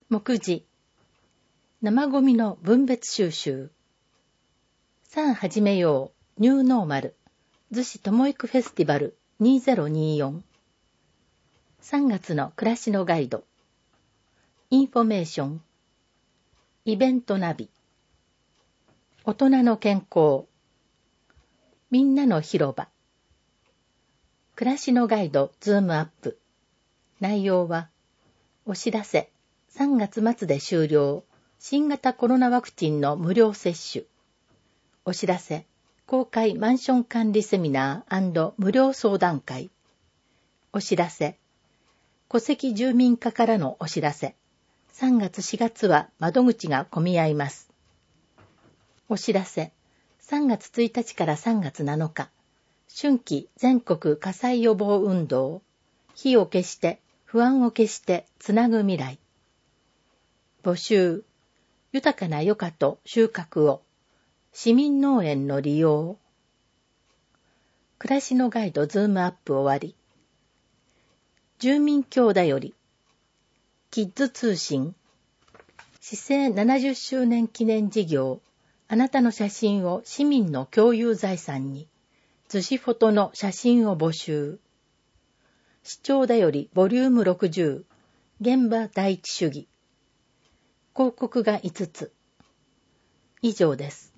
目次生ゴミの分別収集。さあ始めようニューノーマル逗子ともいくフェスティバル2024。3月の暮らしのガイド。インフォメーション。イベントナビ。大人の健康。みんなの広場。暮らしのガイドズームアップ。内容はお知らせ3月末で終了新型コロナワクチンの無料接種。お知らせ公開マンション管理セミナー&無料相談会。お知らせ戸籍住民課からのお知らせ。3月4月は窓口が混み合います。お知らせ3月1日から3月7日春季全国火災予防運動。火を消して不安を消してつなぐ未来。募集豊かな余暇と収穫を市民農園の利用。暮らしのガイドズームアップ終わり。住民協だよりキッズ通信市政70周年記念事業。あなたの写真を市民の共有財産に。逗子フォトの写真を募集。市長だよりボリューム60現場第一主義。広告が5つ以上です。